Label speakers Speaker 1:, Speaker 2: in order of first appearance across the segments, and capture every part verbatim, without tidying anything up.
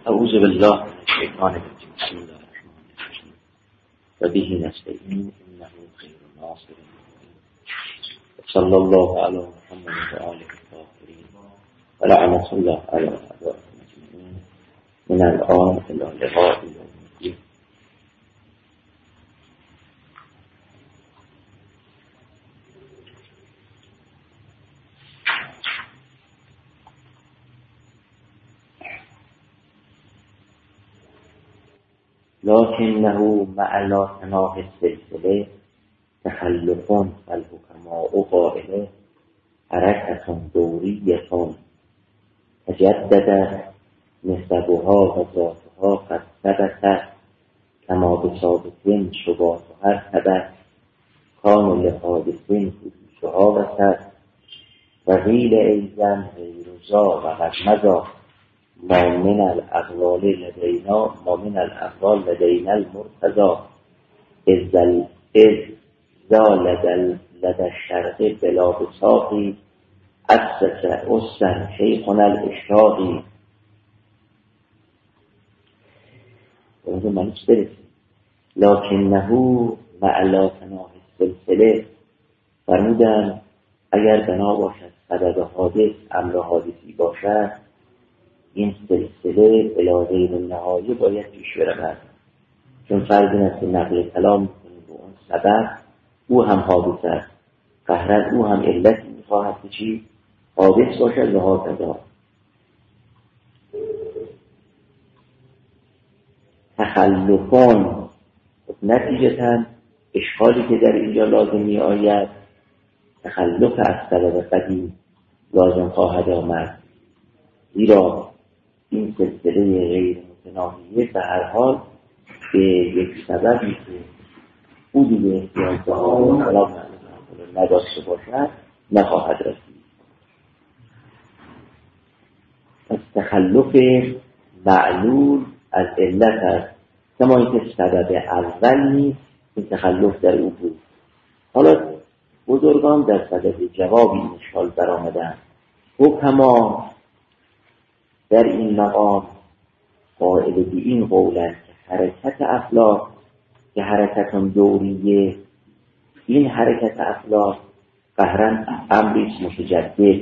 Speaker 1: اعوذ بالله من الشیطان الرجیم. بسم الله الرحمن الرحیم و به نستعین انه خیر ناصر صلی الله علی محمد و آله الطاهرین و لعنة الله علی اعدائهم اجمعین من الآن الی لقاء یوم الدین. لکنه مع لا تناهی السلسله تخلف فالحکماء قائله حرکة دوریة تجدد نسبها و ذاتها قد ثبت کما بثابت شبهها ارتبط کان لحادث حدوثها وسط و قیل ایضا غیر ذا و قد مضی ما من الاقوال لدینا ما من الاقوال لدینا المرتضی اذ ذا لدى الشرق بلا بساقی اسس اسر شیخنا الاشتاقی. اونجا منش برسید لکنه مع لا تناهی السلسله فرمودن اگر بنا باشد سبب حادث امر حادثی باشد این سلسله الی غیر النهایه باید پیش برود، چون فرض این است که نقل کلام میکنیم به اون سبب او هم حادث است، قهرن او هم علتی میخواهد که چی؟ حادث باشد لحاظ کذا. تخلفان نتیجتا اشکالی که در اینجا لازم می آید تخلف از سبب قدیم لازم خواهد آمد، زیرا این سلسله غیر متناهیه به هر حال به یک سببی که او دیگه احتیاج به آن کلام نداشته باشد نخواهد رسید. از تخلف معلول از علت است، کما اینکه سبب اول نیست این تخلف در او بود. حالا بزرگان در سبب جوابی این اشکال برآمدند. حکما در این مقام قائل به این قول است که حرکت افلاک که حرکت دوریه، این حرکت افلاک قهرن امری متجدد،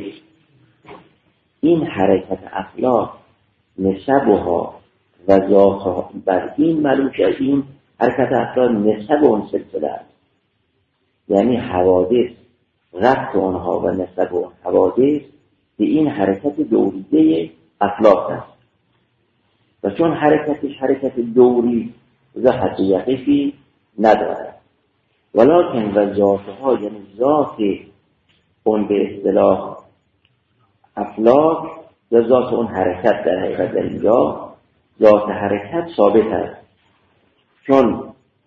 Speaker 1: این حرکت افلاک نسبها و ذاتها بر این ملوک از این حرکت افلاک نسب اون سلسله است، یعنی حوادث رفت آنها و نسب اون حوادث به این حرکت دوریه افلاک است و چون حرکتش حرکت دوری ذات یقفی ندارد، ولکن و ذاتها یعنی ذات اون به اصطلاح افلاک یا ذات اون حرکت در حقیقت در اینجا ذات حرکت ثابت است، چون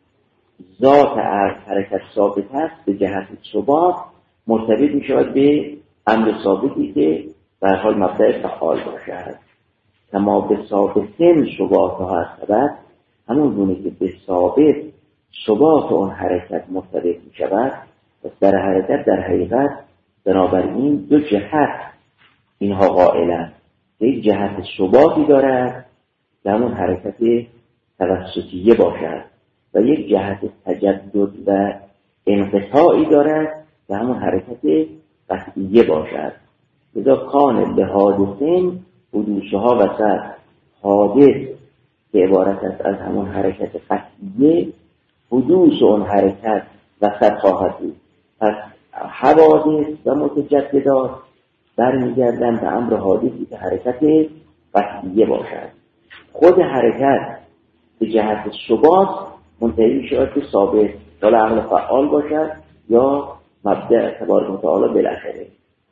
Speaker 1: ذات حرکت ثابت است به جهت ثبات مرتبط می شود به امر ثابتی که به هر حال مبدأ فعال باشد. کما به ثابتین شبهها ارتبط، همون گونه که به ثابت ثبات اون حرکت مرتبط می شود، پس در حرکت در حقیقت بنابراین دو جهت اینها قائلند، یک جهت ثباتی دارد که همون حرکت توسطیه باشد و یک جهت تجدد و انقطاعی دارد که همون حرکت قطعیه باشد. لذا کان به حادثین حدوثها وسط، حادث که عبارت است از همون حرکت قطعیه حدوث اون حرکت وسط خواهد بود. پس حوادث و متجددات برمیگردن به امر حادثی که حرکت قطعیه باشد. خود حرکت به جهت ثبات منتهی شود که ثابت حالا عقل فعال باشد یا مبدأ تبارک و تعالی بالاخره.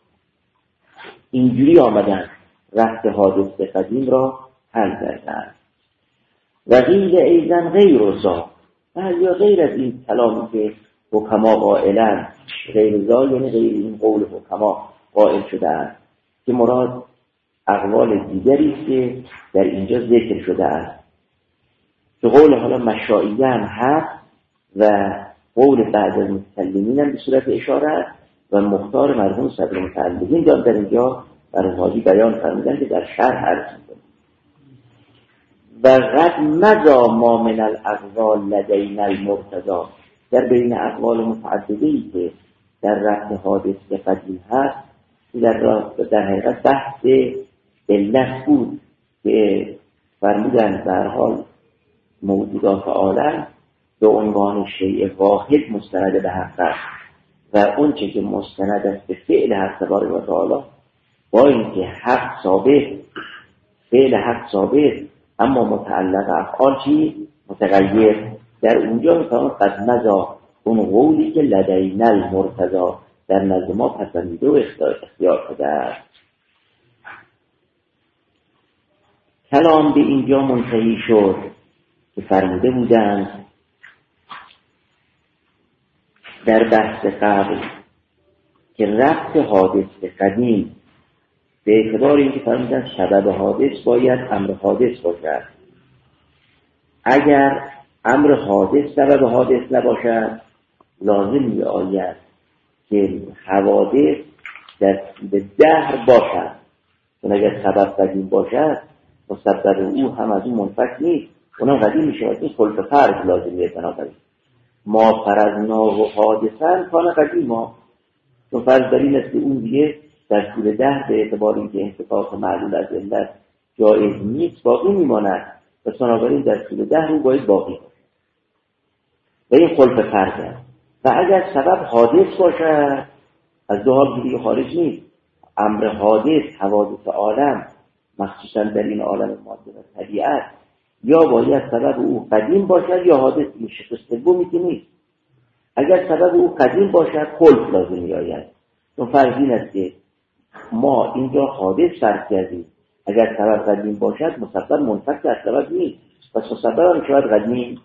Speaker 1: اینجوری آمدن رفت حادث قدیم را حل کردن. و قیل ایضا غیر ذا، یا غیر از این کلامی که حکما قائلن، غیر ذا یعنی غیر این قول حکما قائل شده است که مراد اقوال دیگری است که در اینجا ذکر شده است، که قول حالا مشائیه هم هست و قول بعض از متکلمین هم به صورت اشاره است و مختار مرحوم صدر متعلقین در اینجا برای حاجی بیان فرمودن که در شرح عرض می‌کنه. و قد مضى ما من الاقوال لدینا المرتضی، در بین اقوال متعدده‌ای که در ربط حادث به قدیم هست در در حقیقت بحث علت بود که فرمودن به هر حال موجودات عالم به عنوان شیء واحد مستند به حق است و اون چه که مستند است به فعل حق تبارک و تعالی، با اینکه حق ثابت، فعل حق ثابت، اما متعلق افعال چی؟ متغیر. در اونجا میتونم قد مضا اون قولی که لدینا المرتضی در نزد ما پسندیده و اختیار شده است. کلام به اینجا منتهی شد که فرموده بودند در بحث قبل که ربط حادث به قدیم به اعتبار اینکه فرمودن سبب حادث باید امر حادث باشد. اگر امر حادث سبب حادث نباشد لازم می آید که حوادث در به دهر باشد، چون اگر سبب قدیم باشد مسبب او هم از اون منفک نیست، اونم قدیم می شود. این خلف فرض لازمیه بنابراین ما فرضنا و حادثن کان قدیما، چون فرض در این است که اون دیگه در طول دهر به اعتبار اینکه انتفاق معلول از علت جایز نیست باقی میماند و بنابراین در طول دهر او باید باقی باشد و این خلف فرض است. و اگر سبب حادث باشد از دو حال دیگه خارج نیست. امر حادث حوادث عالم مخصوصا در این عالم ماده و طبیعت یا باید سبب او قدیم باشد یا حادث میشه، سومی که نیست. اگر سبب او قدیم باشد خلف لازم میآید، چون فرض این است که ما اینجا حادث فرض کردیم، اگر سبب قدیم باشد مسبب منفک از سبب نیست، پس مسبب هم شاید قدیم.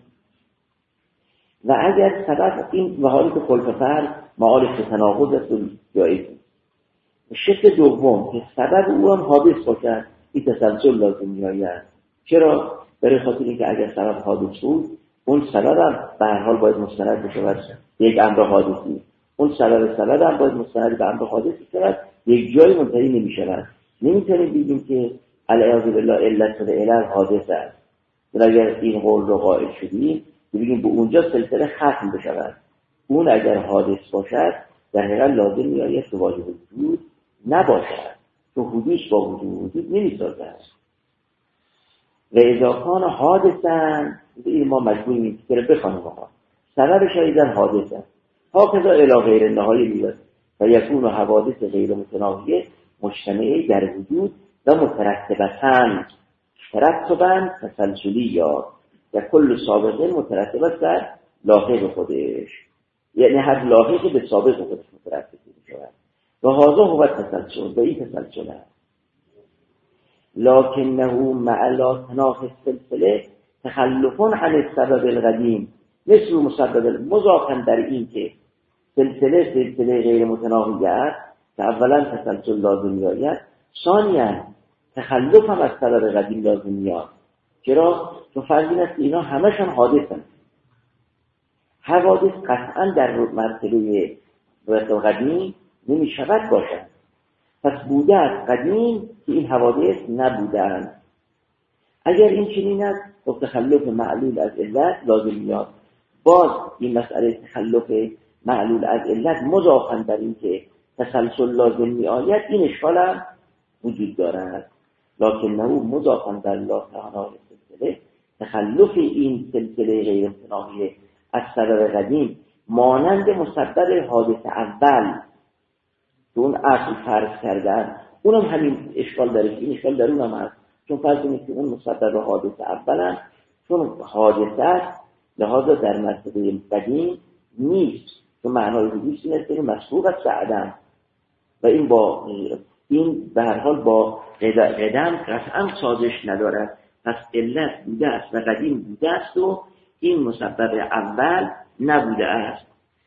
Speaker 1: و اگر سبب این و حالی که خلف فرض معارف تناقض است و جایز نیست. شکل دوم که سبب او هم حادث باشد این تسلسل لازم میآید. چرا؟ برای خاطر اینکه اگر سبب حادث بود اون سبب هم به هر حال باید مستند بشود یک امر حادثی، اون سبب سبب هم باید مستند به امر حادثی شود، یک جایی منتهی نمی شود. نمیتونیم بگیم که العیاذ بالله علت العلل حادث است، و اگر این قول رو قائل شدیم بگیم به اونجا سلسله ختم بشود. اون اگر حادث باشد در حقیقت لازم میآید که واجب وجود نباشد، چون حدوث با وجود وجود نمیسازد. و اذا کان حادثن این ما مجبوریم این که بخوانیم آقا سببش ایضا حادث است هاکذا الی غیر النهایه میاد و یکون حوادث غیر متناهیه مجتمعی در وجود و مترتبتن ترتبن تسلسلی یا و کل سابقه مترتبت در لاحق خودش، یعنی هر لاحق به سابق خودش مترتب میشود و هذا هو التسلسل و این تسلسل است. لکنه مع لا تناقض السلسله تخلف عن السبب القدیم مثل مسبب مضافا در این که سلسله سلسله غیر متناهی است که اولا تسلسل لازم میآید، ثانیا تخلف هم از سبب قدیم لازم میاد. چرا؟ چون فرض این است که اینا همشون حادثن. حوادث قطعا در مرتبه قدیم نمی شود باشد، پس بوده از قدیم که این حوادث نبودند. اگر این چنین است خب تخلف معلول از علت لازم میاد. باز این مسئله تخلف معلول از علت مضافاً در این که تسلسل لازم می آید این اشکال هم وجود دارد. لکنه مضافاً در لا تعالی سلسله تخلف این سلسله غیر متناهی از سبب قدیم مانند مسبب حادث اول که اون اصل فرض کردن اونم همین اشکال داره. این اشکال در اونم هست، چون فرض کنید که اون مسبب حادث اولن چون حادثه است لحاظا در مرتبه قدیم نیست، چون معنای حدوث این است که مسبوق است به عدم و این با این به هر حال با قدم قطعا سازش ندارد. پس علت بوده است و قدیم بوده است و این مسبب اول نبوده است.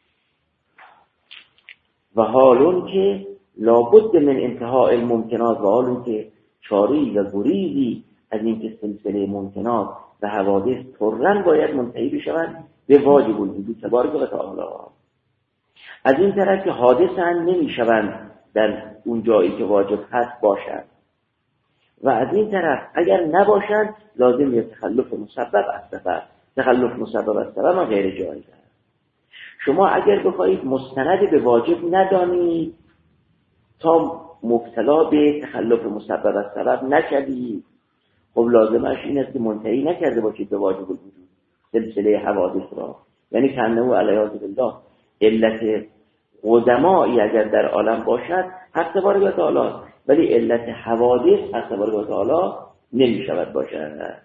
Speaker 1: و حالون که لابد من انتهاء الممکنات و حالون که چاری و گریزی از این که سلسله ممکنات و حوادث طرن باید منتهی بشوند به واجب الوجود تبارک و تعالی. از این طرف که حادث هم نمی شوند در اون جایی که واجب هست باشد و از این طرف اگر نباشند لازم یه تخلف مسبب از سبب. تخلف مسبب از سبب هم غیر جایز است. شما اگر بخواهید مستند به واجب ندانید تا مبتلا به تخلف مسبب از سبب نشوید، خب لازمش این است که منتهی نکرده باشید به واجب الوجود سلسله حوادث را. یعنی کنه علیه بالله علت قدمایی اگر در عالم باشد حق تبارک و تعالی، ولی علت حوادث حق تبارک و تعالی نمی شود باشد.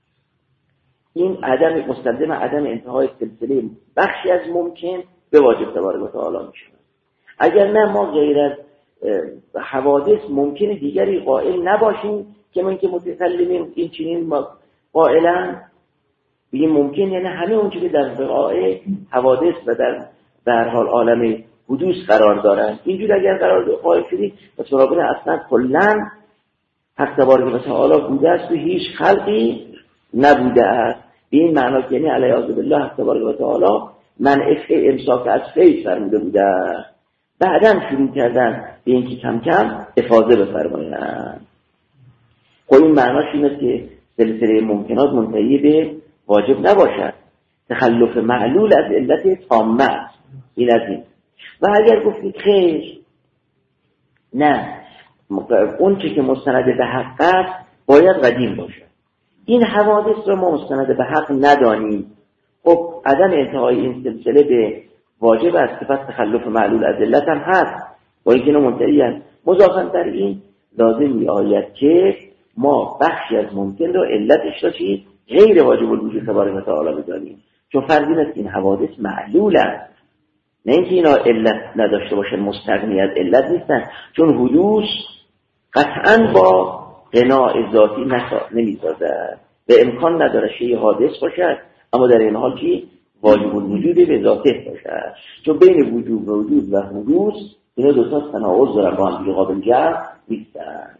Speaker 1: این عدم مستلزم عدم انتهای سلسله بخشی از ممکن به واجب تبارک و تعالی می شود. اگر نه ما غیر از حوادث ممکن دیگری قائل نباشیم که من که متکلمین این چنین قائلن بگیم ممکن، یعنی همه اون چیزی که در وقایع حوادث و در در حال عالم حدوث قرار دارن اینجور اگر قرار قائل شدید پس برابر اصلا کلا حق تبارک و تعالی بوده است و هیچ خلقی نبوده است. به این معنا که یعنی علیه بالله حق تبارک و تعالی منع امساک از فیض فرموده بوده است. بعداً شروع کردن به اینکه کم کم افاضه بفرمایند. خب این معناش این است که سلسله ممکنات منتهی به واجب نباشد. تخلف معلول از علت تامه است. این از این. و اگر گفتید خیر نه اون چی که مستند به حق است باید قدیم باشد، این حوادث رو ما مستند به حق ندانیم، خب عدم انتهای این سلسله به واجب است که پس تخلف معلول از علت هم هست با اینکه اینو منتهی است. مضافاً در این لازم می آید که ما بخشی از ممکن رو علتش را چی غیر واجب الوجود تبارک و تعالی بدانیم، چون فرض این است این حوادث معلول است، نه اینکه اینا علت نداشته باشن مستغنی از علت نیستن، چون حدوث قطعاً با قناع ذاتی نمی‌سازد و امکان نداره شیء حادث باشد اما در این حال چی واجب الوجود به ذاته باشد، چون بین وجود و وجود و حدوث اینا دو تا تناقض دارن با هم قابل جمع نیستن.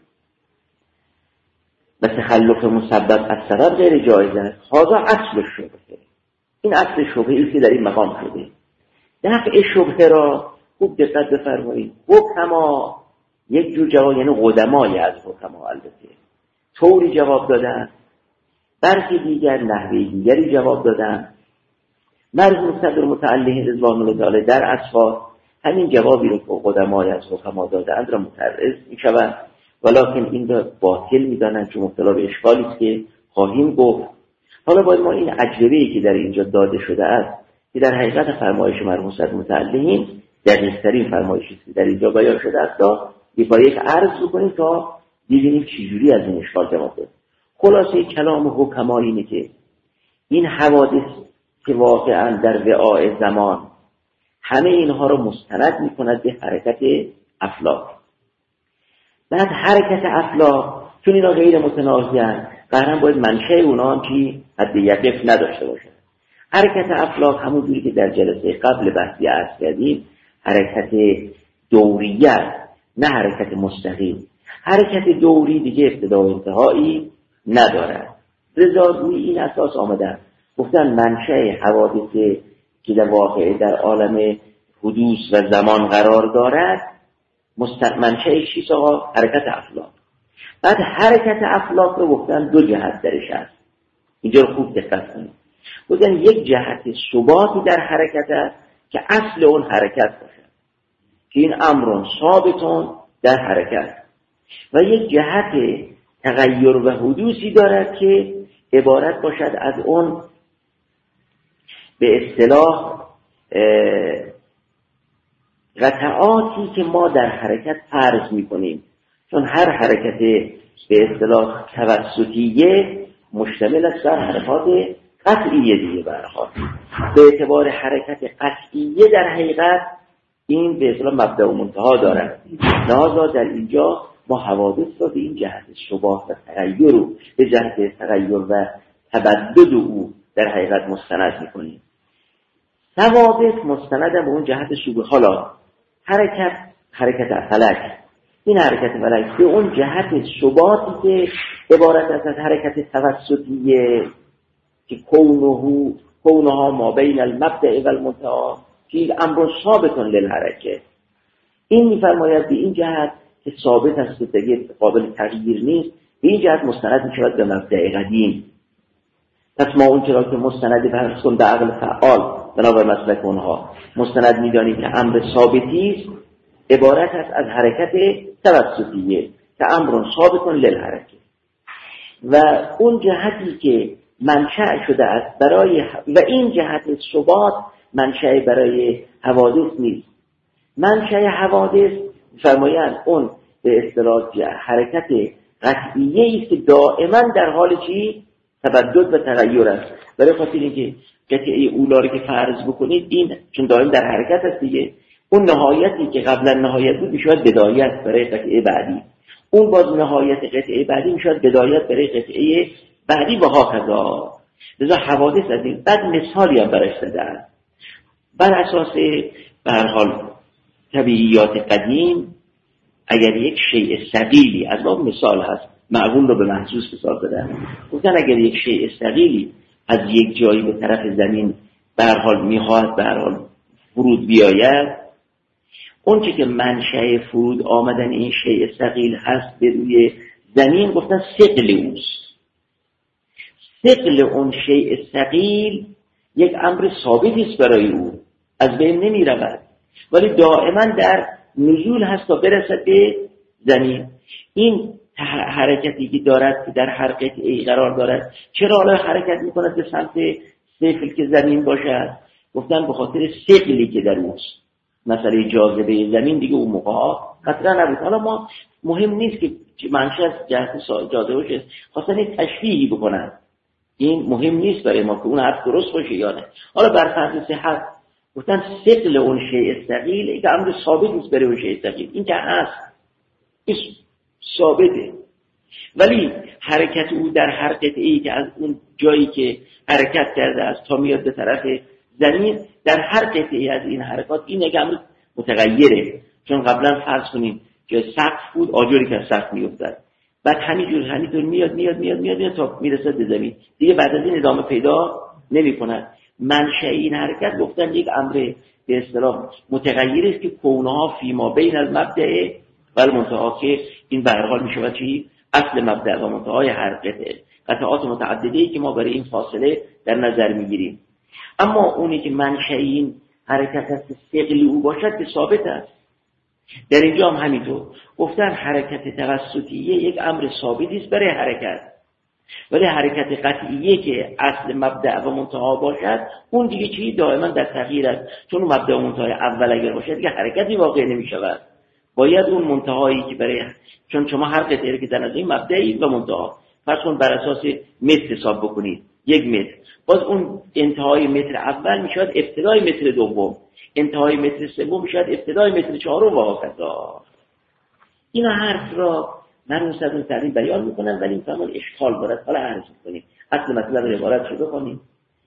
Speaker 1: و تخلف مسبب از سبب غیر جایز است. هذا اصل شبهه. این اصل شبهه‌ای که در این مقام شده. دفع شبهه را خوب دقت بفرمایید. حکما یک جور جواب، یعنی قدمای از حکما البته طوری جواب دادن، برخی دیگر نحوه دیگری جواب دادن. مرحوم صدر متعلی رضوان الله تعالی در اصفا همین جوابی رو که قدمای از حکما دادند را متعرض می‌شوند، ولکن این را باطل می‌دانند چون مبتلا به اشکالی است که خواهیم گفت. حالا باید ما این اجوبه‌ای که در اینجا داده شده است که در حقیقت فرمایش مرحوم صدر متعلی دقیق‌ترین فرمایشی است که در اینجا بیان شده است تا با یک عرض بکنیم تا ببینیم چجوری از این اشکال جواب داد. خلاصه کلام حکما اینه که این حوادث که واقعا در وعاء زمان همه اینها رو مستند می‌کند به حرکت افلاک. بعد حرکت افلاک چون اینا غیر متناهی‌اند قطعاً باید منشأ اونها هم که حد یقف نداشته باشه. حرکت افلاک همون جوری که در جلسه قبل بحثی عرض کردیم حرکت دوریه است، نه حرکت مستقیم. حرکت دوری دیگه ابتدا و انتهایی ندارد. لذا روی این اساس آمدن گفتن منشأ حوادث که در واقع در عالم حدوث و زمان قرار دارد منشأش چیست آقا؟ حرکت افلاک. بعد حرکت افلاک رو گفتن دو جهت درش هست. اینجا رو خوب دقت کنید. گفتن یک جهت ثباتی در حرکت است که اصل اون حرکت باشد که این امرون ثابتون در حرکت، و یک جهت تغییر و حدوثی دارد که عبارت باشد از اون به اصطلاح قطعاتی که ما در حرکت فرض می‌کنیم، چون هر حرکت به اصطلاح توسطیه مشتمل است بر حرکات قطعیه دیگه. برخواد به اعتبار حرکت قطعیه در حقیقت این به اصطلاح مبدأ و منتها دارد. لذا در اینجا ما حوادث را به این جهت ثبات و تغییر رو به جهت تغییر و تبدد او در حقیقت مستند می‌کنیم. ثوابت مستند به اون جهت ثبات. حالا حرکت حرکت فلک، این حرکت فلک به اون جهت ثباتی که عبارت است از حرکت توسطیه که کونه کونها ما بین المبدأ و المنتهی که امر ثابت للحرکه، این می‌فرماید به این جهت که ثابت است و دیگه قابل تغییر نیست، به این جهت مستند میشود به مبدأ قدیم. پس ما اون چرا که مستند فرض کن به عقل فعال بنابر مسلک اونها مستند میدانیم که امر ثابتی است، عبارت است از حرکت توسطیه که امر ثابت للحرکه، و اون جهتی که منشأ شده است برای و این جهت ثبات منشأ برای حوادث نیست. منشأ حوادث فرمایند اون به اصطلاح حرکت قطعیه است که دائما در حال چی؟ تبدد و تغییر است. برای خاطر اینکه قطعه اولا رو که فرض بکنید این چون دائم در حرکت است دیگه، اون نهایتی که قبلا نهایت بود میشود بدایت برای قطعه بعدی، اون باز نهایت قطعه بعدی میشود بدایت برای قطعه بعدی و هاکذا. لذا حوادث از این بعد مثالی هم برش دادن بر اساس به هر حال طبیعیات قدیم. اگر یک شیء ثقیلی از باب مثال هست، معقول رو به محسوس مثال دادن، گفتن اگر یک شیء ثقیلی از یک جایی به طرف زمین به هر حال میخواد به هر حال فرود بیاید، اون چه که منشأ فرود آمدن این شیء ثقیل هست به روی زمین گفتن ثقل اوست. ثقل اون شیء ثقیل یک امر ثابتی است برای او، از بین نمی رود، ولی دائما در نزول هست تا برسد به زمین. این حرکتی که دارد که در هر قطعه قرار دارد، چرا حالا حرکت میکند به سمت سفل که زمین باشد؟ گفتن به خاطر ثقلی که در اوست. مسئله جاذبه زمین دیگه اون موقع مطرح نبود. حالا ما مهم نیست که منشأ جهت جاذبه باشه، خواستن یک تشبیهی بکنن، این مهم نیست برای ما که اون حرف درست باشه یا نه. حالا بر فرض صحت گفتن ثقل اون شیء ثقیل یک امر ثابت نیست برای اون شیء ثقیل، این که هست این ثابته، ولی حرکت او در هر قطعه‌ای که از اون جایی که حرکت کرده است تا میاد به طرف زمین، در هر قطعه‌ای از این حرکات این یک امر متغیره. چون قبلا فرض کنیم که سقف بود، آجری که از سقف میافتاد، بعد همینجور همینطور میاد میاد میاد میاد, میاد تا میرسه به زمین، دیگه بعد از این ادامه پیدا نمی‌کند. منشأ این حرکت گفتن یک امر به اصطلاح متغیر است که کونها فیما بین المبدأ و المنتهی، که این به هر حال میشه چی؟ اصل مبدأ و منتهای هر قطعه، قطعات متعدده‌ای که ما برای این فاصله در نظر میگیریم. اما اونی که منشأ این حرکت است ثقل او باشد که ثابت است. در اینجا هم همینطور گفتن حرکت توسطیه یک امر ثابتی است برای حرکت، ولی حرکت قطعیه که اصل مبدأ و منتها باشد اون دیگه چی؟ دائما در تغییر است. چون مبدأ و منتهای اول اگر باشد دیگه حرکتی واقع نمی شود، باید اون منتهایی که برای، چون شما هر قطعه که در نظر مبدأی و منتها فرض کن بر اساس متر حساب بکنید، یک متر، باز اون انتهای متر اول میشود ابتدای متر دوم، انتهای متر سوم میشود ابتدای متر چهارم و هکذا. این حرف را مرموزتون تعلیم بیان میکنن، ولی این فرمان اشکال دارد. حالا عرض میکنیم اصل مطلب عبارت شده کنیم.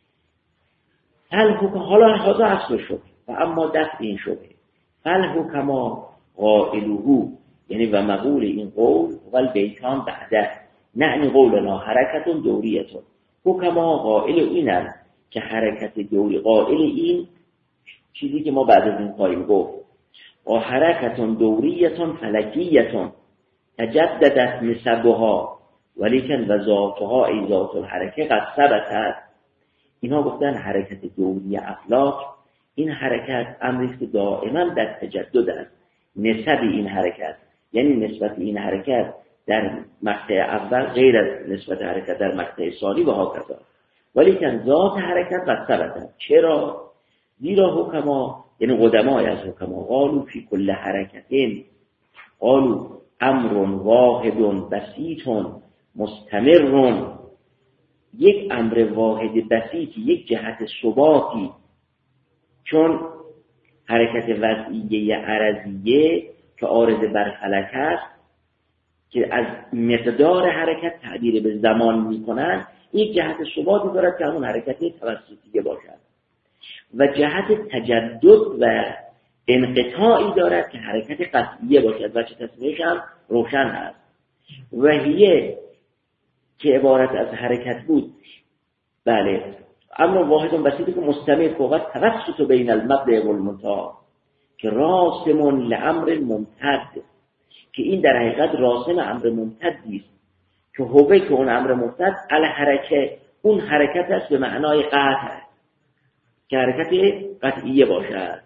Speaker 1: حالا هذا اصل شد و اما دست این شده فل کما قائلوه، یعنی و مقول این قول ول بیتان بعده نعنی قولنا حرکت دوریتون. حکما قائل اینن که حرکت دوری، قائل این چیزی که ما بعد از این خواهیم گفت، و حرکت دوریتون فلکیتون تجددت نسبها ولیکن و ذاتها ای ذات الحرکه قد ثبتت. اینها گفتن حرکت دوری افلاک این حرکت امری که دائما در تجدد است. نسب این حرکت یعنی نسبت این حرکت در مقطع اول غیر از نسبت حرکت در مقطع ثانی و هکذا، ولیکن ذات حرکت قد ثبتت. چرا؟ زیرا حکما یعنی قدمای از حکما قالوا فی کل حرکتین قالوا امر واحد بسیط مستمر، یک امر واحد بسیطی، یک جهت ثباتی، چون حرکت وضعیه عرضیه که عارض بر فلک است که از مقدار حرکت تعبیر به زمان میکنن، یک جهت ثباتی دارد که همون حرکت توسطیه باشد، و جهت تجدد و انقطاعی دارد که حرکت قطعیه باشد و چه تصمیمش هم روشن است. و هیه که عبارت از حرکت بود، بله، اما واحد بسیطی که مستمر فوقت توسط بین المبدأ و المنتهی که راسم لامر ممتد، که این در حقیقت راسم امر ممتدی است، که هوه که اون امر مبتد الحرکه، اون حرکت است به معنای قطع، که حرکت قطعیه باشد.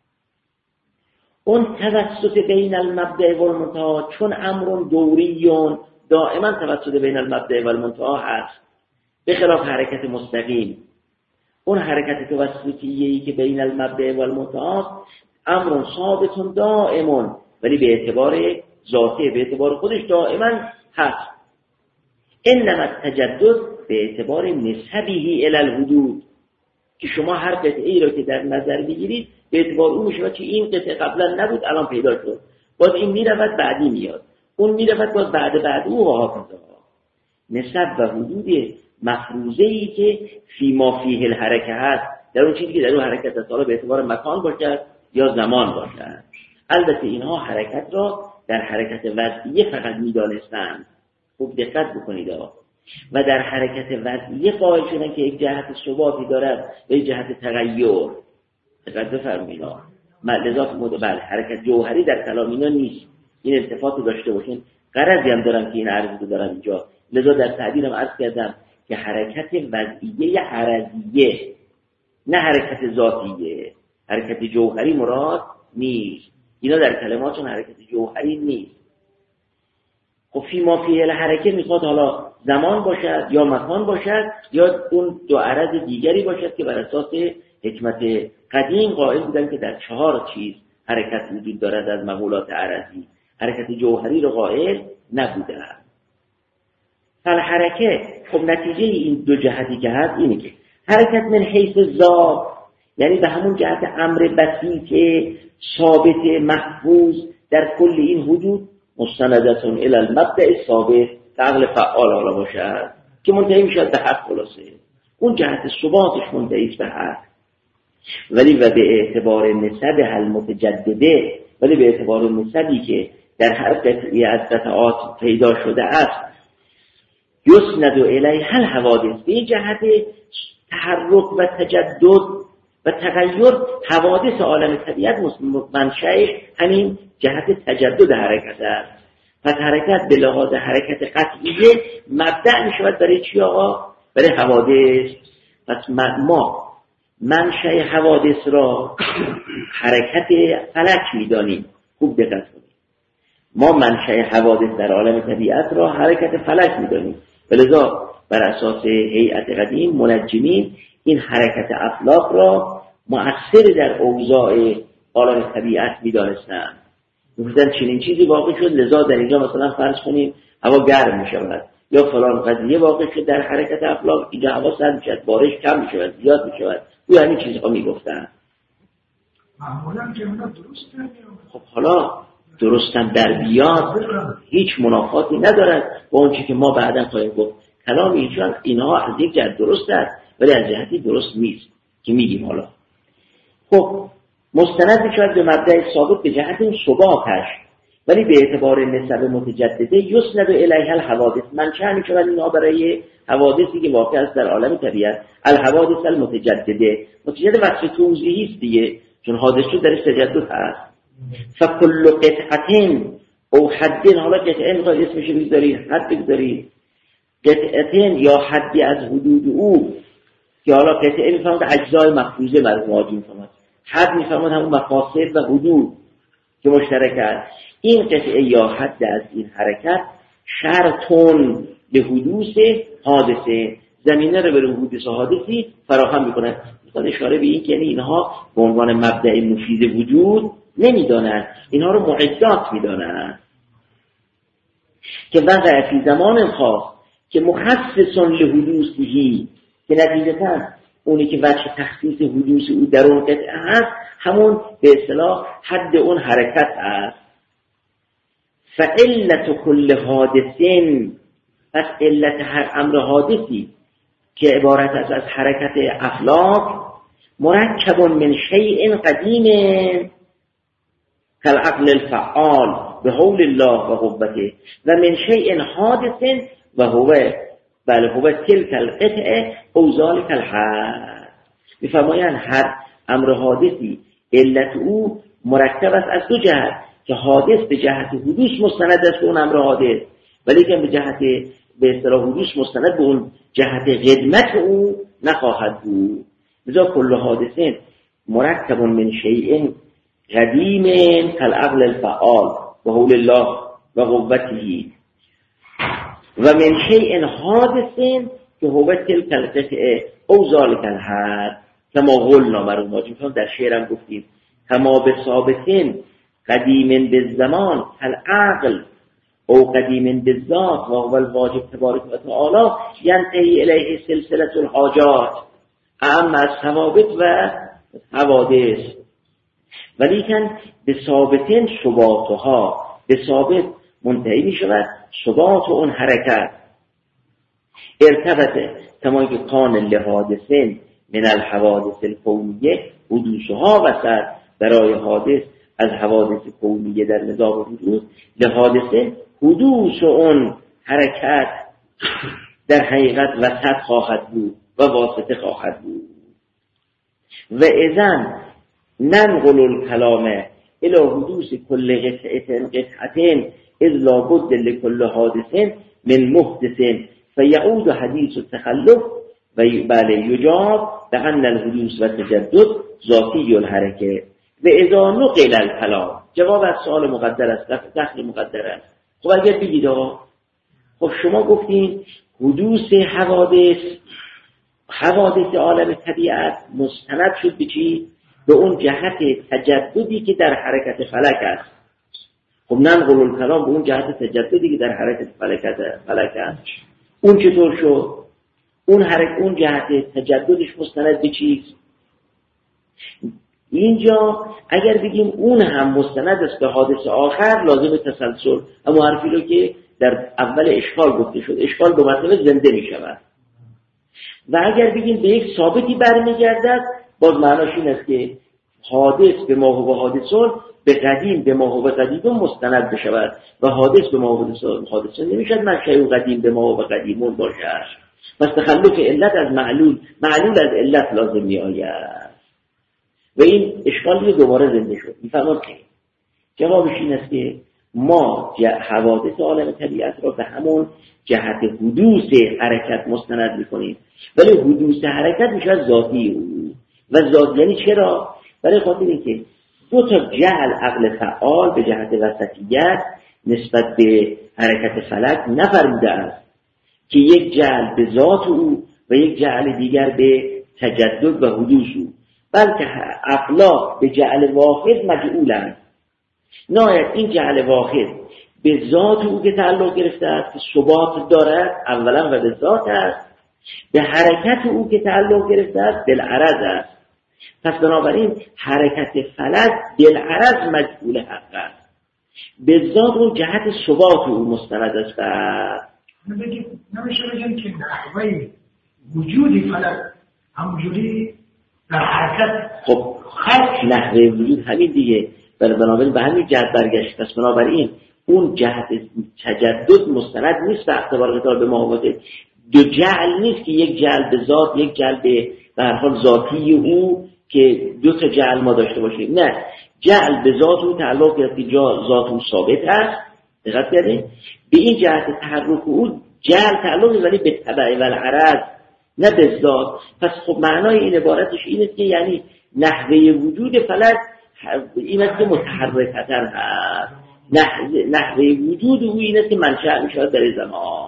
Speaker 1: اون توسط بین المبدأ و المنتهی، چون امر دوریون دائما توسط بین المبدأ و المنتهی هست، به خلاف حرکت مستقیم. اون حرکت توسطیه‌ای که بین المبدأ و المنتهی امر ثابت دائم، ولی به اعتبار ذاتی، به اعتبار خودش دائما هست. انما التجدد به اعتبار نسبیه الی الحدود، که شما هر قطعه‌ای را که در نظر بگیرید به اعتبار اون میشه که این قطعه قبلا نبود الان پیدا شد، باز این میرود بعدی میاد، اون میرود باز بعد بعد او ها پیدا. نسب و حدود مفروضه‌ای که فی ما فیه الحرکه هست، در اون چیزی که در اون حرکت است، حالا به اعتبار مکان باشد یا زمان باشد. البته اینها حرکت را در حرکت وضعیه فقط میدانستند، خوب دقت بکنید آقا، و در حرکت وضعیه قائل شدن که یک جهت ثباتی دارد و یک جهت تغییر. دقت بفرمایید آقا، لذا بله حرکت جوهری در کلام اینا نیست، این التفات رو داشته باشین. غرضی هم دارم که این عرض رو دارم اینجا، لذا در تعبیرم عرض کردم که حرکت وضعیه عرضیه، نه حرکت ذاتیه، حرکت جوهری مراد نیست. اینا در کلماتون حرکت جوهری نیست. خب فی ما فیه الحرکه میخواد حالا زمان باشد یا مکان باشد یا اون دو عرض دیگری باشد که بر اساس حکمت قدیم قائل بودن که در چهار چیز حرکت وجود دارد از مقولات عرضی، حرکت جوهری رو قائل نبودن. فالحرکه، خب نتیجه این دو جهتی که هست اینه که حرکت من حیث ذات، یعنی به همون جهت امر بسیط ثابت محفوظ در کل این حدود، مستندتون الی المبدأ ثابت عقل فعال حالا باشد که منتهی میشد به حق. خلاصه اون جهت ثباتش منتهی به حق، ولی و به اعتبار نسب المتجدده، ولی به اعتبار نسبی که در هر قطعی از قطعات پیدا شده است، یسند الیه الحوادث، به جهت تحرک و تجدد و تغییر حوادث عالم طبیعت منشأ همین جهت تجدد حرکت است. پس حرکت به لحاظ حرکت قطعیه مبدأ می شود برای چی آقا؟ برای حوادث. پس ما منشأ حوادث را حرکت فلک می دانیم. خوب دقت کنید، ما منشأ حوادث در عالم طبیعت را حرکت فلک می دانیم، ولذا بر اساس هیئت قدیم منجمین این حرکت افلاک را مؤثر در اوضاع عالم طبیعت می دانستند. می‌گفتن چنین چیزی واقع شد، لذا در اینجا مثلا فرض کنیم هوا گرم می شود، یا فلان قضیه واقع شد در حرکت افلاک، اینجا هوا سرد می شود، بارش کم می شود، زیاد می شود. او همین چیزها می گفتن.
Speaker 2: معمولا که اونا درست نمیاد.
Speaker 1: خب حالا درستم در بیاد هیچ منافاتی ندارد با اون چیزی که ما بعدا خواهیم گفت. کلام اینجا اینها از یک جهت درست است ولی از جهتی درست نیست که میگیم. حالا خب مستند میشود به مبدأ ثابت به جهت این ثباتش، ولی به اعتبار نسب متجدده یسند الیه الحوادث، منشأ میشود اینها برای حوادثی که واقع است در عالم طبیعت. الحوادث المتجدده، متجدد وصف توضیحی است دیگه، چون حادث شد درش تجدد هست. فکل قطعتین او حدین، حالا قطعه میخواد اسمش رو بگذارید، حد بگذارید، قطعتین یا حدی از حدود او، که حالا قطعه میفهمد اجزای مفروضه مرموجی میفهمد، حد میفهمد همون مفاصل و حدود که مشترک است. این قطعه یا حد از این حرکت شرطون به حدوث حادثه، زمینه رو برای حدوث حادثی فراهم میکنه. میخواد اشاره به این که اینها به عنوان مبدأ مفید وجود نمیدانند، اینها رو معدات میدانند که وقع فی زمان خاص که مخصصون لحدوثی، که نتیجتاً اونی که وجه تخصیص حدوث او در اون قطعه هست همون به اصطلاح حد اون حرکت است. فعلت کل حادثین، پس علت هر امر حادثی که عبارت است از حرکت افلاک، مرکب من شیء قدیم کالعقل الفعال به حول الله و قوته و من شیء حادث و هو بله هو تلک القطعه او ذلک الحد. می‌فرمایند هر امر حادثی علت او مرکب است از دو جهت، که حادث به جهت حدوث مستند است به اون امر حادث، ولی که به جهت به اصطلاح حدوث مستند به اون جهت قدمت او نخواهد بود. لذا کل حادثه مرکب من شیء قدیم کالعقل الفعال و حول الله و قوته و من شیء حادث که هو تلک القطعه او ذلک الحد کما قلنا مرون ماجم در شعرم گفتیم کما به ثابتین قدیم بالزمان کالعقل او قدیم بالذات و هو الواجب تبارک و تعالی ینتهی الیه سلسله الحاجات اما از ثوابت و حوادث. ولیکن به ثابتین ثباتها به ثابت منتهی می شود ثبات اون حرکت ارتبطه کما که کان لحادثین من الحوادث الکونیه حدوثها وسط برای حادث از حوادث کونیه در نظام حدوث لحادثه حدوث اون حرکت در حقیقت وسط خواهد بود و واسطه خواهد بود. و اذن ننقل الکلام الى حدوث کل قطعه قطعتين اذ لا بد لكل حادث من محدث فيعود حديث التخلف و بله یجاب بأن الحدوث و تجدد ذاتی الحرکه و اذا نقل الکلام جواب از سوال مقدر است دخل مقدر است. خب اگر بگید آقا خب شما گفتین حدوث حوادث حوادث عالم طبیعت مستند شد به چی؟ به اون جهت تجددی که در حرکت فلک است. خب ننقل الکلام به اون جهت تجددی که در حرکت فلک است. اون چطور شد؟ اون حرکت اون جهت تجددش مستند به چیست؟ اینجا اگر بگیم اون هم مستند است به حادث آخر لازم تسلسل، اما حرفی رو که در اول اشکال گفته شد اشکال دو مرتبه زنده می شود. و اگر بگیم به یک ثابتی برمیگردد باز معناش این است که حادث به ما هو حادثون به قدیم به ما هو قدیم مستند بشود و حادث به ما هو حادثون نمیشد من شیء قدیم به ما هو قدیمون باشه. پس تخلف علت از معلول معلول از علت لازم می آید و این اشکالی دوباره زنده شد. میفهمم که جوابش این است که ما حوادث عالم طبیعت را به همون جهت حدوث حرکت مستند میکنیم، ولی حدوث حرکت میشه ذاتی او و ذات یعنی چرا؟ برای خاطر اینکه دو تا جعل عقل فعال به جهت وسطیت نسبت به حرکت فلک نفرموده است که یک جعل به ذات او و یک جعل دیگر به تجدد و حدوث او، بلکه افلاک به جعل واحد مجعولند. نهایت این جعل واحد به ذات او که تعلق گرفته است که ثبات دارد اولا و به ذات است، به حرکت او که تعلق گرفته است بالعرض است. پس بنابراین حرکت فلک بالعرض مجعول حق است، به ذات اون جهت ثبات او مستند است.
Speaker 2: نمیگیم نمیشه بگیم که نحوه وجودی فلک همونجوری در حرکت
Speaker 1: خب نحوه وجود همین دیگه، بنابراین به همین جهت برگشت. پس بنابراین اون جهت تجدد مستند نیست به اعتبار قطار به محاوطه دو جعل نیست که یک جعل به ذات یک جعل به به هر حال ذاتی او که دو تا جعل ما داشته باشیم. نه، جعل به ذات او تعلق گرفت که جا ذات او ثابت است. دقت کردین؟ به این جهت تحرک او جعل تعلق ولی به تبع و العرض نه به ذات. پس خب معنای این عبارتش اینه که یعنی نحوه وجود فلک این است که متحرکتر هست، نحوه وجود او این است که منشأ می شود در زمان.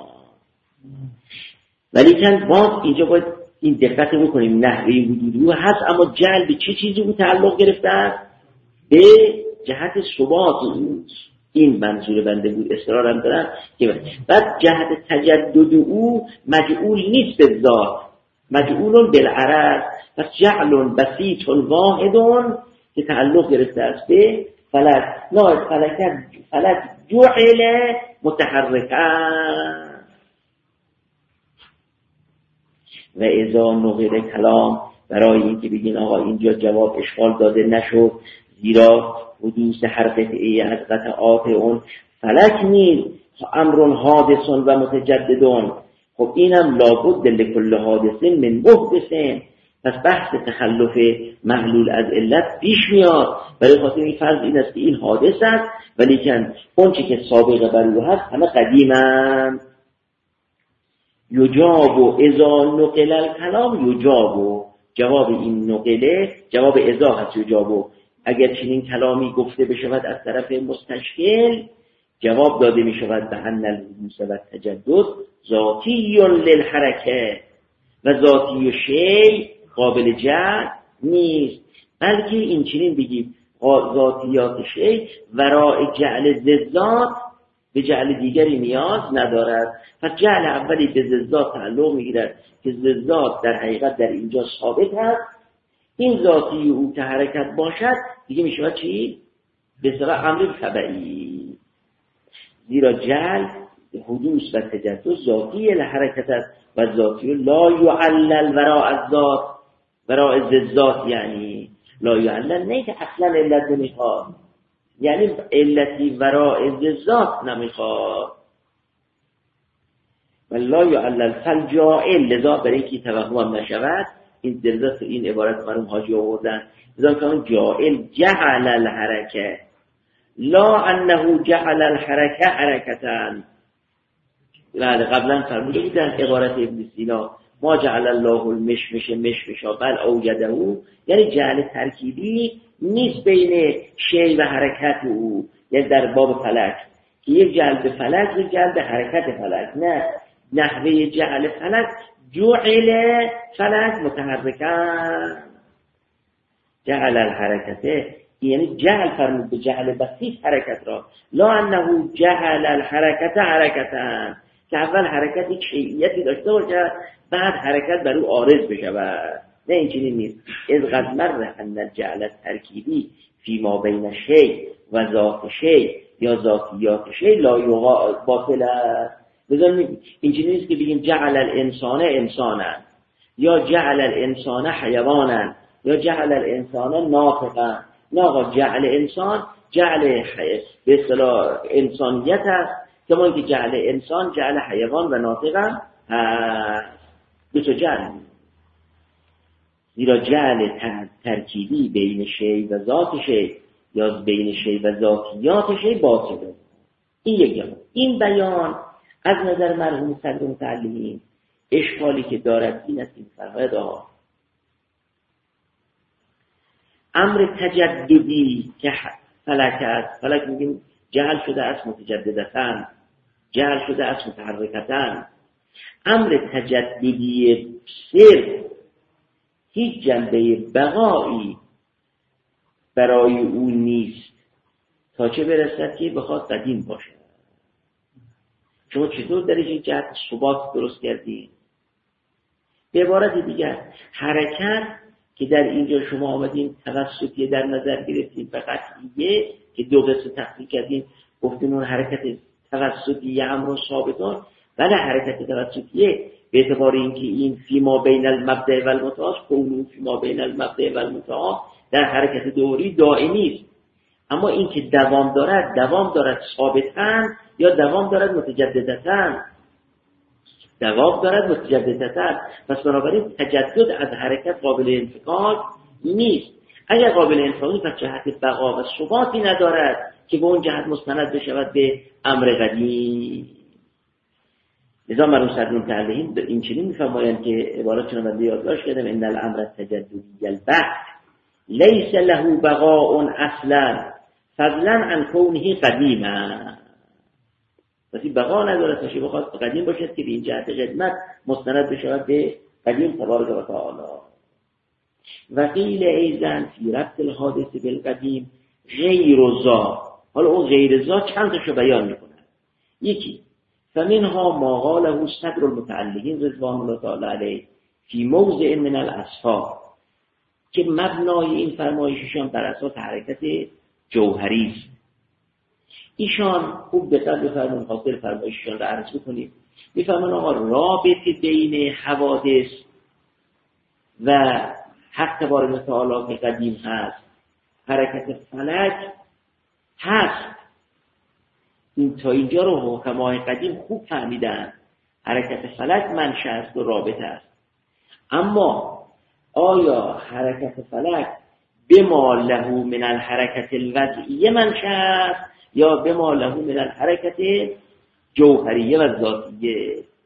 Speaker 1: ولی چند باز اینجا باید این دقت بکنیم نحوه وجود او هست، اما جعل به چه چیزی او تعلق گرفته است؟ به جهت ثبات او. این منظور بنده بود، اصرارم دارم که بعد جهت تجدد او مجعول نیست به ذات، مجعول بالعرض. پس جعل بسیط واحد که تعلق گرفته است به فلک. نه فلک فلک جعل متحرکا. و اذا نقل کلام برای اینکه بگین آقا اینجا جواب اشکال داده نشد زیرا حدوث هر قطعه از قطعات اون فلک نیز امر حادث و متجدد. خب اینم لابد لکل حادث من محدث. پس بحث تخلف معلول از علت پیش میاد. برای خاطر این فرض این است که این حادث است ولی که اون چی که سابقه بر او هست همه قدیمند. یجاب و اذا نقل الکلام یجاب و جواب این نقله جواب اذا هست یجاب و اگر چنین کلامی گفته بشود از طرف مستشکل جواب داده می شود به ان الحدوث و تجدد ذاتی للحرکه و ذاتی شیء قابل جعل نیست، بلکه این چنین بگیم ذاتیات شیء وراء جعل ذات به جعل دیگری نیاز ندارد. پس جعل اولی به ذات تعلق میگیرد که ذات در حقیقت در اینجا ثابت هست، این ذاتی او که حرکت باشد دیگه میشه چی؟ به صورت امر تبعی، زیرا جعل حدوث و تجدد ذاتی الحرکت است و ذاتی لا یعلل وراء الذات وراء الذات، یعنی لا یعلل نه که اصلا علت نمیخواد، یعنی علتی وراء الذات نمیخواد و لا یعلل فالجائل، لذا برای که توهم نشود این دلزت این عبارت مرحوم حاجی آوردن، لذا که جائل جعل الحرکه لا انه جعل الحرکه حرکتا. قبلا فرموده بودن عبارت ابن سینا ما جعل الله المشمش مشمشا بل اوجده، یعنی جعل ترکیبی نیست بین شی و حرکت او، یعنی در باب فلک که یک جعل به فلک یک جعل به حرکت فلک، نه نحوه جعل فلک جعل فلک متحرکان جعل الحرکته، یعنی جعل فرمود به جعل بسیط حرکت را، لا انه جعل الحرکت حرکتا که اول حرکت یک شیعیتی داشته باشه بعد حرکت بر او عارض بشود، نه این چنین نیست. از قد مر ان الجعل ترکیبی فی ما بین شیء و ذات شیء یا ذاتیات شیء لا یقع باطل است. بذاریم این چنین نیست که بگیم جعل الانسان انسانا یا جعل الانسان حیوانا یا جعل الانسان ناطقا، نه آقا جعل انسان جعل به اصطلاح انسانیت است، کما که جعل انسان جعل حیوان و ناطق هم هست، دو تا جعل، زیرا جعل ترکیبی بین شی و ذات شی یا بین شی و ذاتیات شی باطله. این یک جمع. این بیان از نظر مرحوم صدر متعلمین اشکالی که دارد این است این فرهاید آقا امر تجددی که فلک است، فلک میگیم جعل شده است متجددتن، جعل شده است متحرکتن، امر تجددی صرف هیچ جنبه بقایی برای او نیست تا چه برسد که بخواد قدیم باشه. شما چطور در این جهت ثبات درست کردید؟ به عبارت دیگر حرکت که در اینجا شما آمدین توسطی در نظر گرفتید و قطعیه که دو قسم تقسیم کردین، گفتین اون حرکت توسطی امر ثابتان، ولی حرکت توسطیه به اعتبار اینکه این فیما بین المبدأ و المنتهی کونه فیما بین المبدأ و المنتهی در حرکت دوری دائمی است، اما این که دوام دارد دوام دارد ثابتاً یا دوام دارد متجددتاً، دوام دارد متجددتاً، پس بنابراین تجدد از حرکت قابل انفکاک نیست. اگر قابل انفکاک پس جهت بقا و ثباتی ندارد که به اون جهت مستند بشود به امر قدیم. لذا مرحوم صدر متعلمین این چنین می‌فرمایند که عبارتشون رو من یادداشت کردم ان الامر التجددی البحث لیس له بقاء اصلا فضلا عن کونه قدیما، پس این بقا نداره تا بخواد قدیم باشد که به این جهت خدمت مستند بشود به قدیم تبارک و تعالی. و قیل ایضا فی ربط الحادث بالقدیم غیر ذا، حالا اون غیر ذا چند تاشو بیان میکنه. یکی فمنها ما قاله صدر المتعلقین رضوان الله تعالی علیه فی موضع من الاسفار، که مبنای این فرمایششان بر اساس حرکت جوهری است. ایشان خوب دقت بفرمایید خاطر فرمایششان را عرض کنید. میفرمان آقا رابطه بین حوادث و حق تبارک تعالی که قدیم هست، حرکت فلک هست. این تا اینجا رو حکمای قدیم خوب فهمیدن، حرکت فلک منشأ است و رابطه است. اما آیا حرکت فلک بما له من الحرکت الوضعیه منشأ است یا بما له من الحرکت جوهریه و ذاتیه؟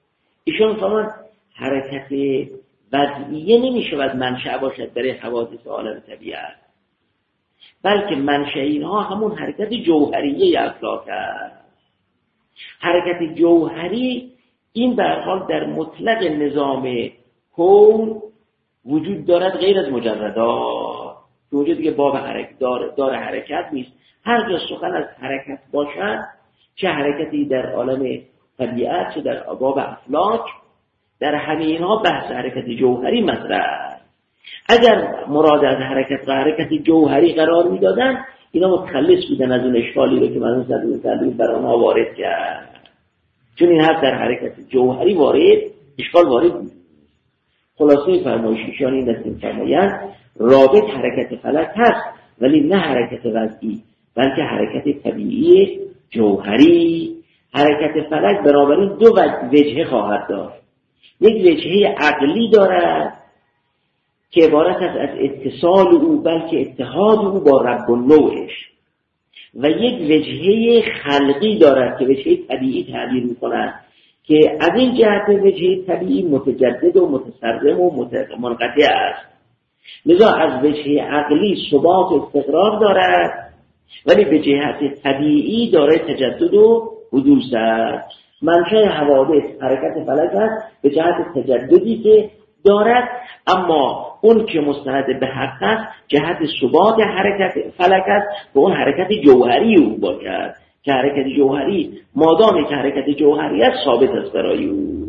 Speaker 1: ایشون فرمان حرکت وضعیه نمیشود منشأ باشد برای حوادث عالم طبیعت، بلکه منشأ اینها همون حرکت جوهریه افلاک است. حرکت جوهری این به هر حال در مطلق نظام کون وجود دارد غیر از مجردات که اونجا دیگه باب حرکت دار, دار حرکت نیست. هر جا سخن از حرکت باشد، چه حرکتی در عالم طبیعت چه در باب افلاک، در همه اینها بحث حرکت جوهری مطرح است. اگر مراد از حرکت و حرکت جوهری قرار میدادن اینا متخلص بودن از اون اشکالی رو که من اون تدوین بر آنها وارد کرد، چون این حرف در حرکت جوهری وارد اشکال وارد بود. خلاصه فرمایششان این است که فرمایند رابط حرکت فلک هست ولی نه حرکت وضعی بلکه حرکت طبیعی جوهری. حرکت فلک بنابراین دو وجهه خواهد داشت. یک وجهه عقلی دارد که عبارت است از اتصال او بلکه اتحاد او با رب النوعش، و یک وجهه خلقی دارد که وجهه طبیعی تعبیر می‌کنند که از این جهت وجهه طبیعی متجدد و متصرم و منقطع است. لذا از وجهه عقلی ثبات و استقرار دارد ولی به جهت طبیعی دارای تجدد و حدوث است. منشأ حوادث حرکت فلک است به جهت تجددی که دارد، اما اون که مستند به حق است جهت ثبات حرکت فلک است و اون حرکت جوهری او باشد که حرکت جوهری مادامی که حرکت جوهری است ثابت است برای او.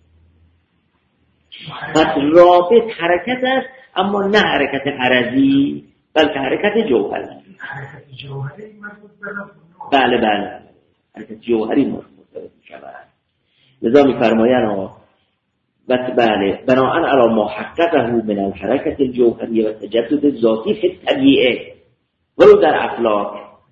Speaker 1: پس رابط حرکت است اما نه حرکت عرضی بلکه حرکت جوهری.
Speaker 2: حرکت جوهری مربوط به
Speaker 1: بله بله حرکت جوهری مربوط می شود. لذا می فرمایند بله بناءً علی ما حققه من الحرکت الجوهریه و تجدد ذاتی فی الطبیعه ولو در افلاک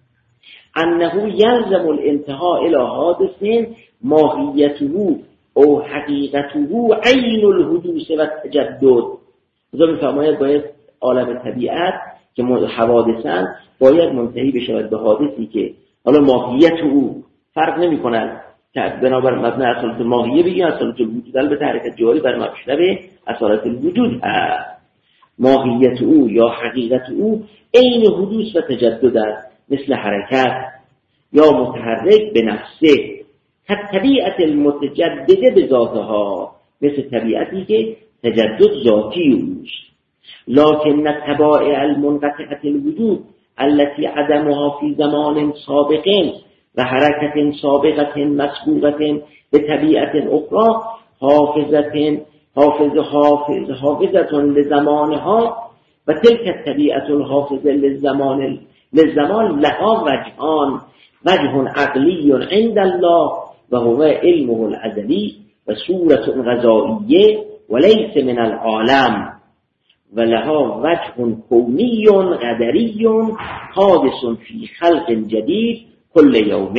Speaker 1: انه یلزم الانتهاء الى حادث ماهیته او حقیقته عین الحدوث و تجدد. لذا می فرماید باید عالم طبیعت که حوادثن باید منتهی بشود به حادثی که حالا ماهیت او فرق نمی کنند که بنابر مبنی اصالت ماهیه بگیم اصالت الوجود، البته حرکت جوهری بر مبشر اصالت الوجود هست. ماهیت او یا حقیقت او عین حدوث و تجدد است، مثل حرکت یا متحرک به نفسه طبیعت المتجدده به ذاتها، مثل طبیعتی که تجدد ذاتی اوست. لكن الطبائع المنقطعة الوجود التي عدمها في زمان سابق و حرکت سابقة مسبوقة بطبيعة أخرى حافظة حافظ حافظ حافظة لزمانها و تلك الطبيعة الحافظة للزمان للزمان لها وجهان، وجه عقلي عند الله وهو علمه الأزلي و صورة غذائية وليس من العالم، ولها وجه كوني قدري حادث في خلق جديد كل يوم.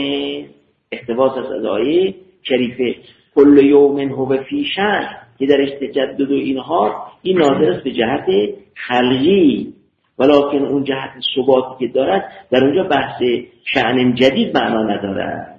Speaker 1: احتباس از آیه شریفه کل یوم هو فی شأن که درش تجدد و اینها این ناظر است به جهت خلقی، ولکن اون جهت ثباتی که دارد در اونجا بحث شأن جدید معنا ندارد.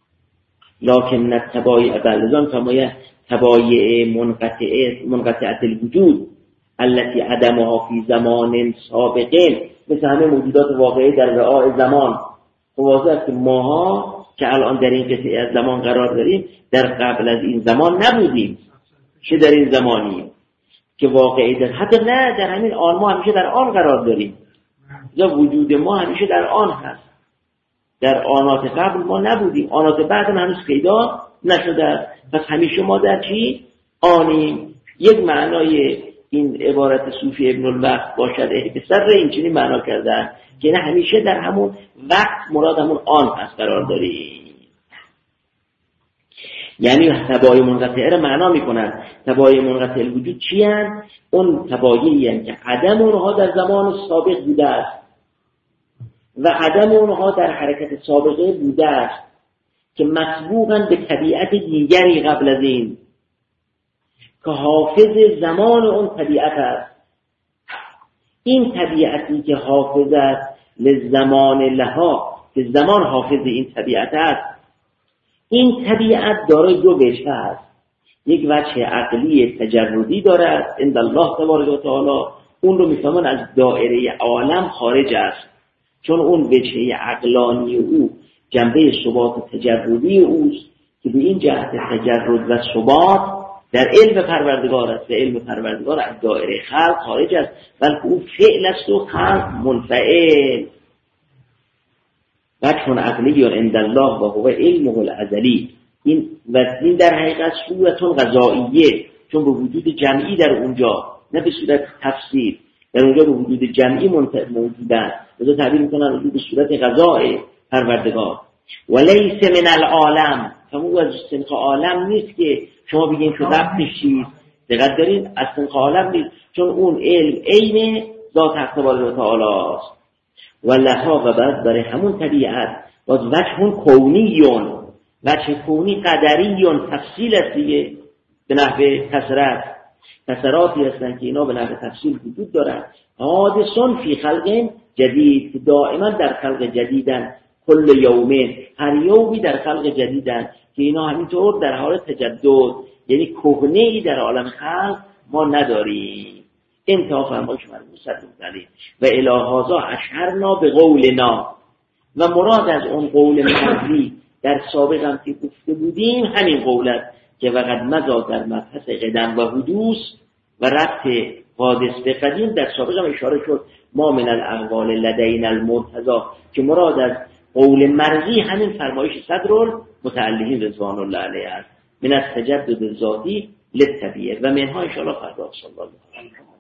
Speaker 1: لکن الطبایع بلزان فرمایه طبایع منقطعه منقطعه الوجود التي عدمها فی زمان سابقه، مثل همه موجودات واقعی در رعاع زمان. واضح است که ماها که الان در این قطعه از زمان قرار داریم در قبل از این زمان نبودیم، چه در این زمانی که واقعی در حتی نه در همین آن ما همیشه در آن قرار داریم، یا وجود ما همیشه در آن هست. در آنات قبل ما نبودیم، آنات بعد هنوز پیدا نشده، پس همیشه ما در چی؟ آنیم. یک معنای این عبارت صوفی ابن الوقت باشد احتسر این چنین معنا کردن که نه همیشه در همون وقت مراد همون آن هست قرار داریم. یعنی تبایع منقطعه را معنا میکنن. تبایع منقطعه الوجود چی هست؟ اون تبایعی هست که عدم اونها در زمان سابق بوده است و عدم اونها در حرکت سابقه بوده است که مسبوقاً به طبیعت دیگری قبل از این که حافظ زمان اون طبیعت است. این طبیعتی که حافظ است لزمان لها که زمان حافظ این طبیعت است، این طبیعت دارای دو وجه است. یک وجه عقلی تجردی دارد عند الله تبارک و تعالی، اون رو میفهمن از دایره عالم خارج است، چون اون وجه عقلانی او جنبه ثبات تجردی اوست که به این جهت تجرد و ثبات در علم پروردگار است و علم پروردگار از دایره خلق خارج است، بلکه او فعل است و خلق منفعل. وجه عقلی عند الله و هو علمه الازلی، این و این در حقیقت صورت غذائیه، چون به وجود جمعی در اونجا، نه به صورت تفسیر، در اونجا به وجود جمعی موجودن، لذا تعبیر میکنن وجود به صورت غذای پروردگار. ولیس من العالم، همون از سنخ عالم نیست که شما بگین که ربطش چیست، دقت دارین، از سنخ عالم نیست، چون اون علم عین ذات حق تبارک و تعالی است. ولها و بعد برای همون طبیعت باز وجه کونیون، وجه کونی قدریون تفصیل است دیگه، به نحو کسرت کسراتی هستن که اینا به نحو تفصیل وجود دارن. حادثون فی خلق جدید، که دائما در خلق جدیدن، کل یومه هر یومی در خلق جدیدن، که اینا همینطور در حال تجدد، یعنی کهنه‌ای در عالم خلق ما نداریم. انتها فرمایش مرحوم صدوق علیه و الهازا اشهرنا به قولنا، و مراد از اون قول ماضی در سابق هم که گفته بودیم همین قول است که وقد مضا در مبحث قدم و حدوث و ربط حادث به قدیم در سابق هم اشاره شد. ما من الاقوال لدینا المرتضی، که مراد از قول مرضی همین فرمایش صدر متعلقین رضوان الله علیه است، من از تجدد ذاتی للطبیعه و منها ان شاء الله فردا صلی الله علیه و